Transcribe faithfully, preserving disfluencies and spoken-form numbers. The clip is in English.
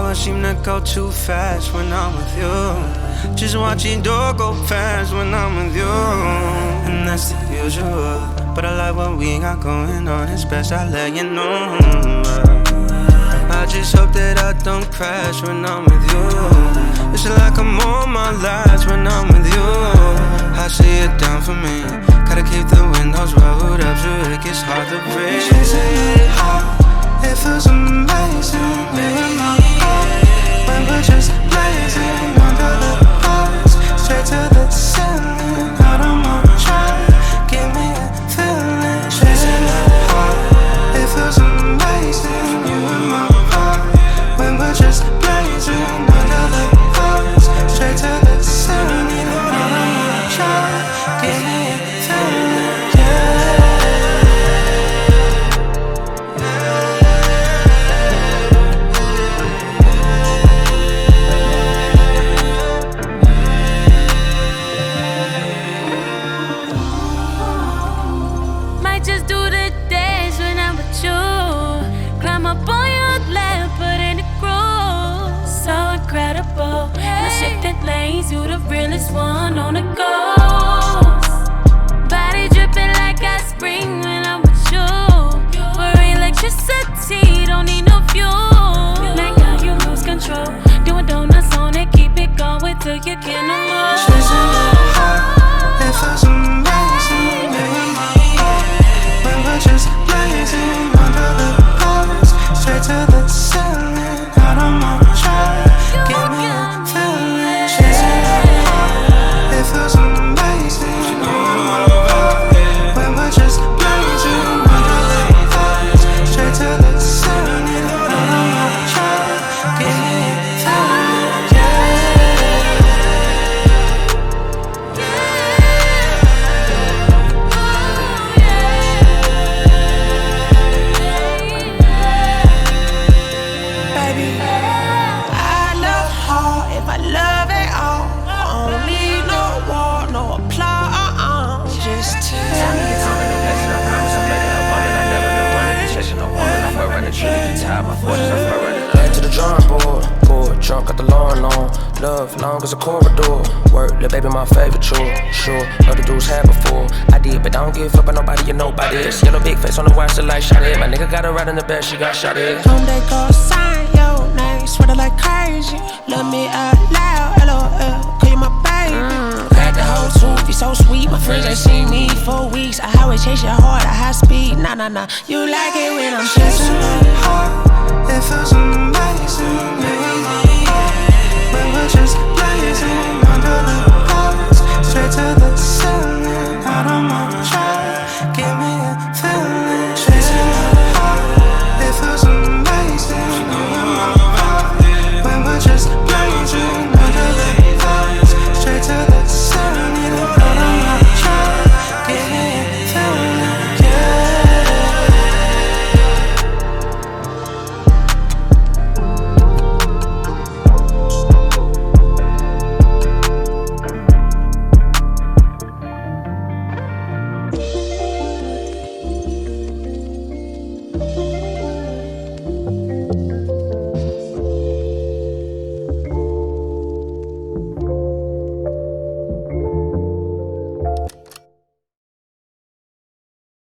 I seem to go too fast when I'm with you. Just watching door go past when I'm with you. And that's the usual, but I like what we got going on. It's best I let you know. I just hope that I don't crash when I'm with you. It's like I'm on my last when I'm with you. I see it down for me. Gotta keep the windows rolled up so it gets hard to breathe. Chasing it high, it feels amazing. You and my heart, when we're just blazing under the stars, straight to the ceiling. I don't wanna try, give me a feeling. Chasing it high, it feels amazing. You and my heart, when we're just blazing under the stars, straight to the ceiling. I don't wanna try, give me a feeling. You the realest one on the coast. Body dripping like I spring when I'm with you. For electricity, don't need no fuel. Like how you lose control. Doing donuts on it, keep it going till you get no more. Chasing it high, it feels amazing. Yeah, in my heart, when we're just blazing under the stars, straight to the ceiling. I don't wanna try, give me a feeling. It feels amazing. When we're just blazing under the stars, straight to the ceiling. I don't wanna try, give me a feeling. Baby, I love hard if I love it all. Don't need no war, no applause. Just tell me it's on. Head to the drawing board, board, drunk at the lawn long. Love long as a corridor. Work, the baby, my favorite chore. Sure, other dudes had before. I did, but I don't give up on nobody, you nobody. This yellow big face on the wire, still like shot it. My nigga got her right in the bed, she got shot it. Home they go sign your name, sweater like crazy. Love me out loud, L O L, call you my baby. Mm, crack the whole tooth, you so sweet. My friends ain't seen me for weeks. I always chase your heart at high speed. Nah, nah, nah, you like it when I'm chasing it hard. It feels